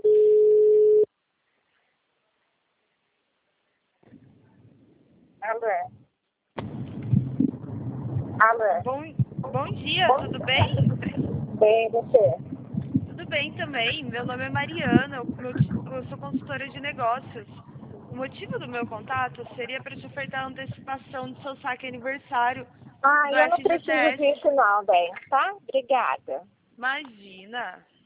Alô? Alô? Bom dia, tudo bem? Bem, você? Tudo bem também. Meu nome é Mariana, eu sou consultora de negócios. O motivo do meu contato seria para te ofertar a antecipação do seu saque aniversário do Eu não preciso FGTS. disso não, bem, tá? Obrigada. Imagina!